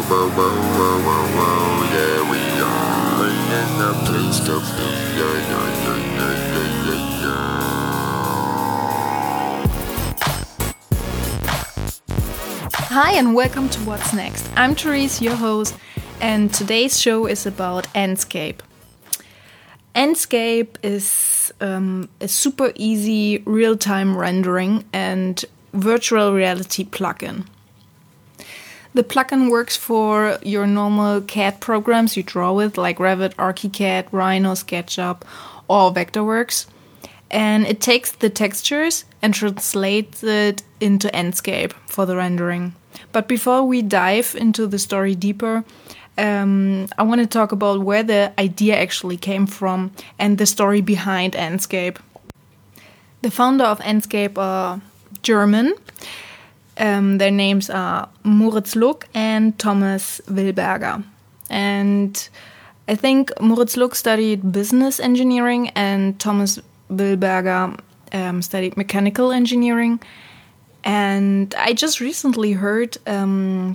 Whoa, whoa, whoa, whoa, whoa, yeah, we are in the place to be, yeah, yeah, yeah, yeah, yeah, yeah. Hi and welcome to What's Next. I'm Therese, your host, and today's show is about Enscape. Enscape is a super easy real-time rendering and virtual reality plugin. The plugin works for your normal CAD programs you draw with, like Revit, ArchiCAD, Rhino, SketchUp, or Vectorworks. And it takes the textures and translates it into Enscape for the rendering. But before we dive into the story deeper, I want to talk about where the idea actually came from and the story behind Enscape. The founder of Enscape are German. Their names are Moritz Luck and Thomas Wilberger. And I think Moritz Luck studied business engineering and Thomas Wilberger studied mechanical engineering. And I just recently heard in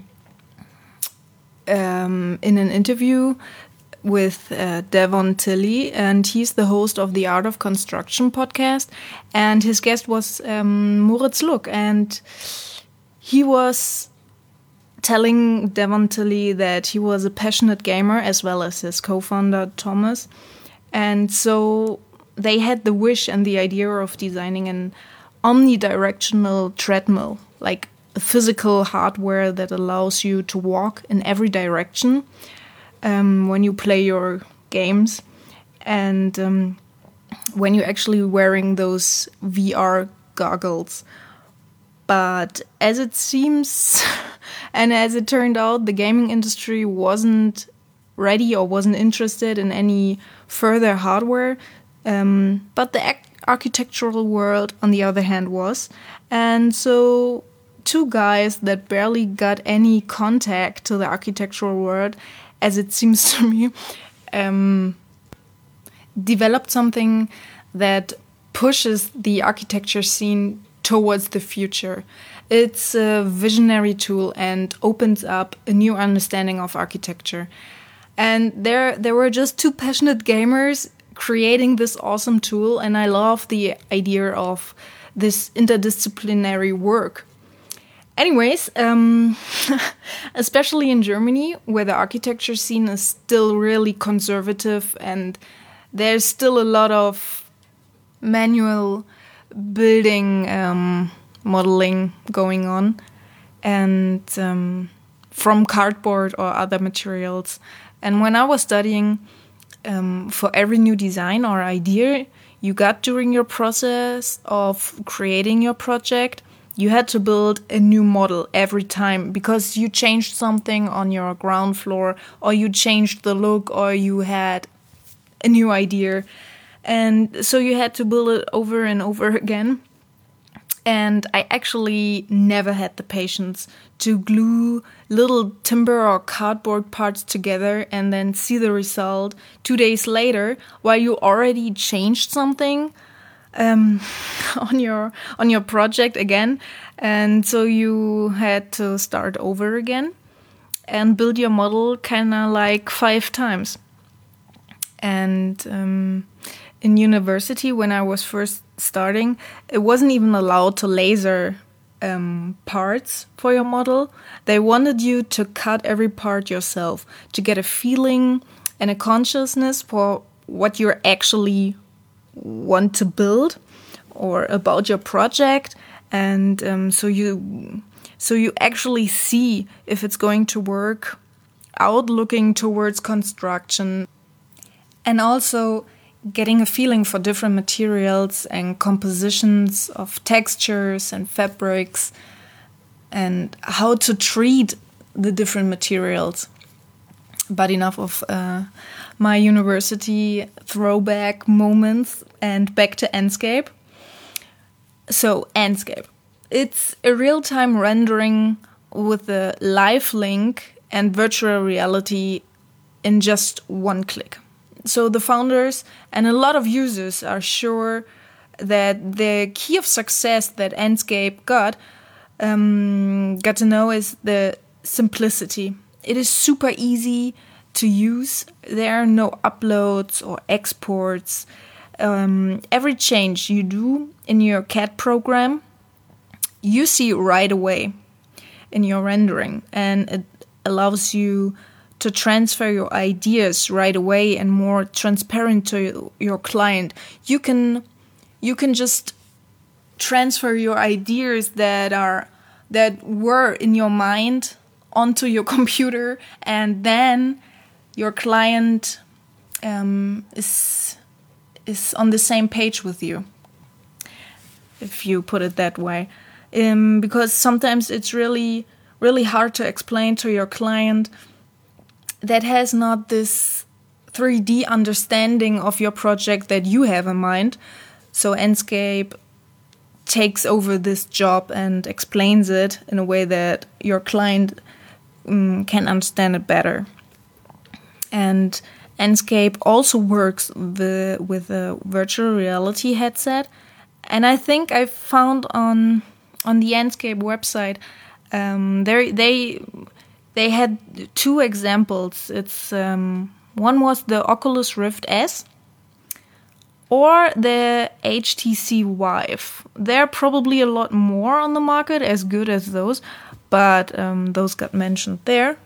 an interview with Devon Tilley, and he's the host of the Art of Construction podcast, and his guest was Moritz Luck, and he was telling Devon Tilley that he was a passionate gamer as well as his co-founder Thomas, and so they had the wish and the idea of designing an omnidirectional treadmill, like a physical hardware that allows you to walk in every direction when you play your games, and when you're actually wearing those VR goggles. But as it seems, and as it turned out, the gaming industry wasn't ready or wasn't interested in any further hardware. But the architectural world, on the other hand, was. And so two guys that barely got any contact to the architectural world, as it seems to me, developed something that pushes the architecture scene towards the future. It's a visionary tool and opens up a new understanding of architecture. And there were just two passionate gamers creating this awesome tool, and I love the idea of this interdisciplinary work. Anyways, especially in Germany, where the architecture scene is still really conservative and there's still a lot of manual building modeling going on, and from cardboard or other materials. And when I was studying, for every new design or idea you got during your process of creating your project, you had to build a new model every time because you changed something on your ground floor, or you changed the look, or you had a new idea. And so you had to build it over and over again. And I actually never had the patience to glue little timber or cardboard parts together and then see the result 2 days later while you already changed something on your project again. And so you had to start over again and build your model kind of like 5 times. And in university, when I was first starting, it wasn't even allowed to laser parts for your model. They wanted you to cut every part yourself to get a feeling and a consciousness for what you actually want to build or about your project. And so you actually see if it's going to work out, looking towards construction, and also getting a feeling for different materials and compositions of textures and fabrics, and how to treat the different materials. But enough of my university throwback moments, and back to Enscape. So Enscape, it's a real-time rendering with a live link and virtual reality in just one click. So the founders and a lot of users are sure that the key of success that Enscape got to know is the simplicity it is super easy to use. There are no uploads or exports. Every change you do in your CAD program, you see right away in your rendering, and it allows you to transfer your ideas right away and more transparent to your client. You can just transfer your ideas that were in your mind onto your computer, and then your client is on the same page with you, if you put it that way. Because sometimes it's really, really hard to explain to your client that has not this 3D understanding of your project that you have in mind. So Enscape takes over this job and explains it in a way that your client can understand it better. And Enscape also works with a virtual reality headset. And I think I found on the Enscape website, they had two examples. It's one was the Oculus Rift S or the HTC Vive. There are probably a lot more on the market as good as those, but those got mentioned there.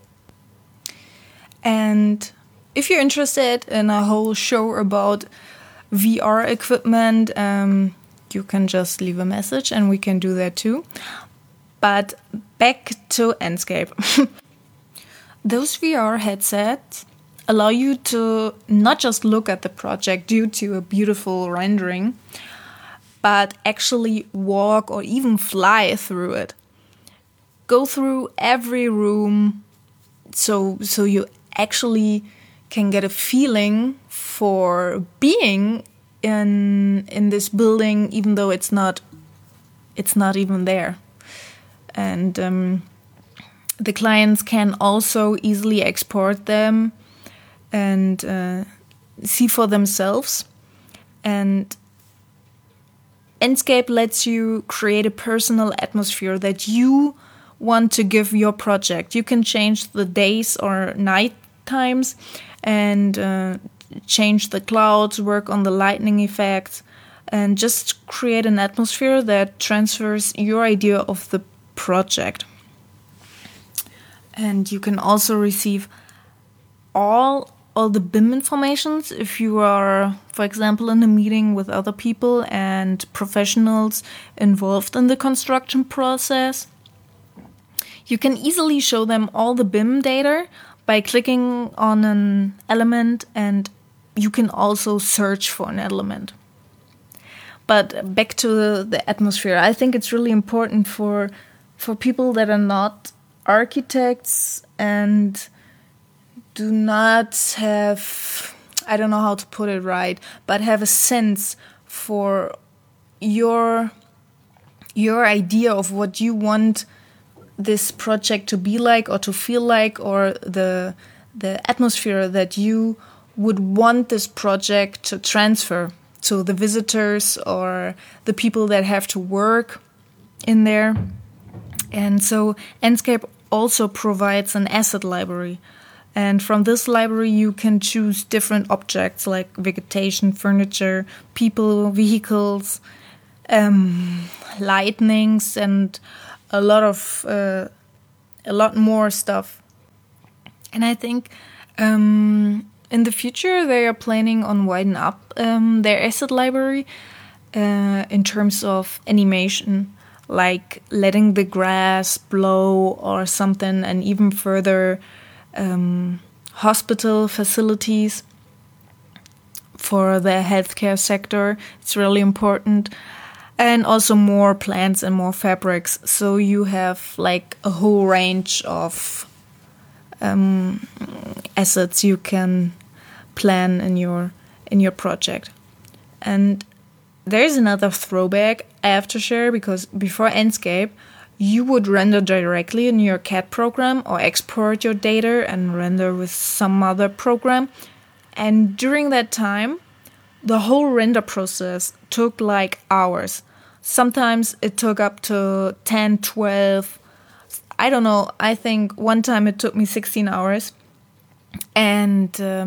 And if you're interested in a whole show about VR equipment, you can just leave a message and we can do that too. But back to Enscape. Those VR headsets allow you to not just look at the project due to a beautiful rendering, but actually walk or even fly through it. Go through every room, so you actually can get a feeling for being in this building, even though it's not even there. And the clients can also easily export them and see for themselves. And Enscape lets you create a personal atmosphere that you want to give your project. You can change the days or night times and change the clouds, work on the lightning effects, and just create an atmosphere that transfers your idea of the project. And you can also receive all the BIM informations if you are, for example, in a meeting with other people and professionals involved in the construction process. You can easily show them all the BIM data by clicking on an element, and you can also search for an element. But back to the atmosphere, I think it's really important for people that are not architects and do not have, I don't know how to put it right, but have a sense for your idea of what you want this project to be like or to feel like, or the atmosphere that you would want this project to transfer to the visitors or the people that have to work in there. And so Enscape also provides an asset library. And from this library, you can choose different objects like vegetation, furniture, people, vehicles, lightnings, and a lot more stuff. And I think in the future, they are planning on widen up their asset library in terms of animation, like letting the grass blow or something, and even further hospital facilities for the healthcare sector. It's really important. And also more plants and more fabrics. So you have like a whole range of assets you can plan in your project. And there's another throwback I have to share, because before Enscape, you would render directly in your CAD program or export your data and render with some other program. And during that time, the whole render process took like hours. Sometimes it took up to 10, 12 I don't know, I think one time it took me 16 hours. And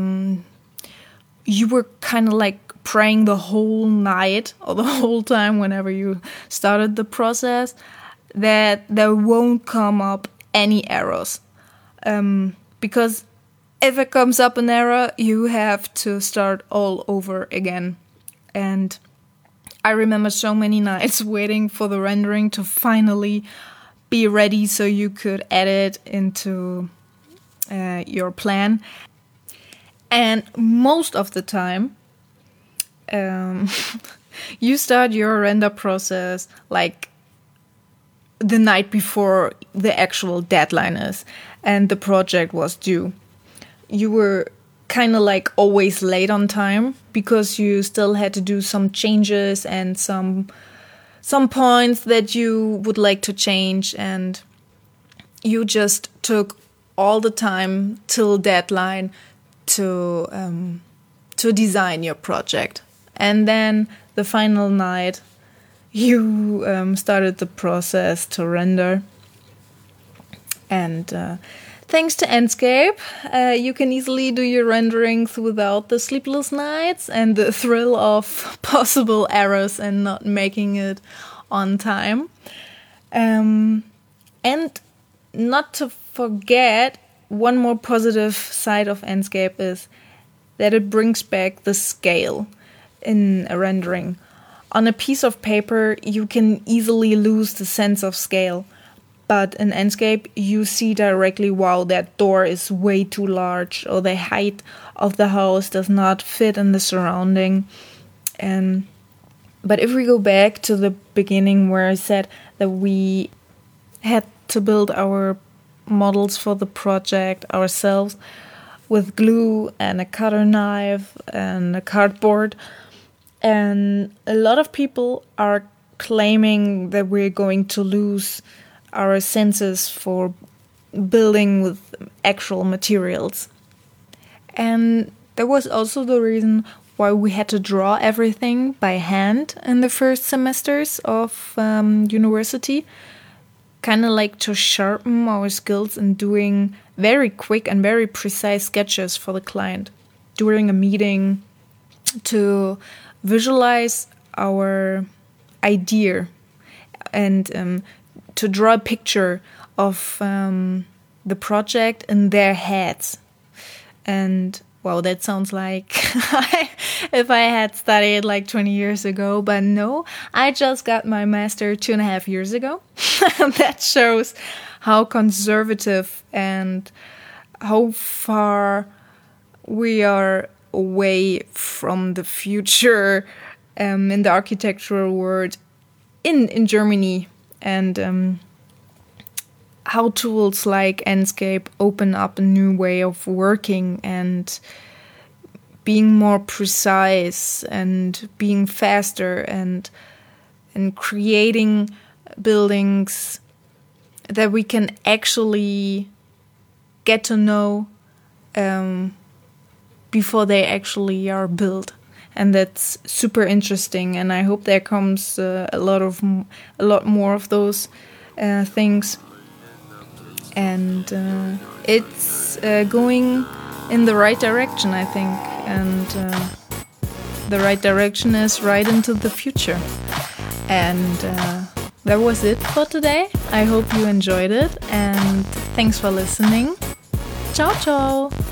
you were kind of like praying the whole night or the whole time whenever you started the process that there won't come up any errors. Because if it comes up an error, you have to start all over again. And I remember so many nights waiting for the rendering to finally be ready so you could add it into your plan. And most of the time, you start your render process like the night before the actual deadline is and the project was due. You were kind of like always late on time because you still had to do some changes and some points that you would like to change, and you just took all the time till deadline to design your project. And then the final night you started the process to render. And thanks to Enscape, you can easily do your renderings without the sleepless nights and the thrill of possible errors and not making it on time. And not to forget, one more positive side of Enscape is that it brings back the scale in a rendering. On a piece of paper, you can easily lose the sense of scale. But in Enscape, you see directly, wow, that door is way too large, or the height of the house does not fit in the surrounding. But if we go back to the beginning where I said that we had to build our models for the project ourselves with glue and a cutter knife and a cardboard, and a lot of people are claiming that we're going to lose our senses for building with actual materials. And that was also the reason why we had to draw everything by hand in the first semesters of university, kind of like to sharpen our skills in doing very quick and very precise sketches for the client during a meeting, to visualize our idea and to draw a picture of the project in their heads. And wow, that sounds like if I had studied like 20 years ago, but no, I just got my master 2.5 years ago. That shows how conservative and how far we are away from the future in the architectural world in Germany, and how tools like Enscape open up a new way of working and being more precise and being faster and creating buildings that we can actually get to know before they actually are built. And that's super interesting, and I hope there comes a lot more of those things. And it's going in the right direction, I think. And the right direction is right into the future. And that was it for today. I hope you enjoyed it, and thanks for listening. Ciao, ciao!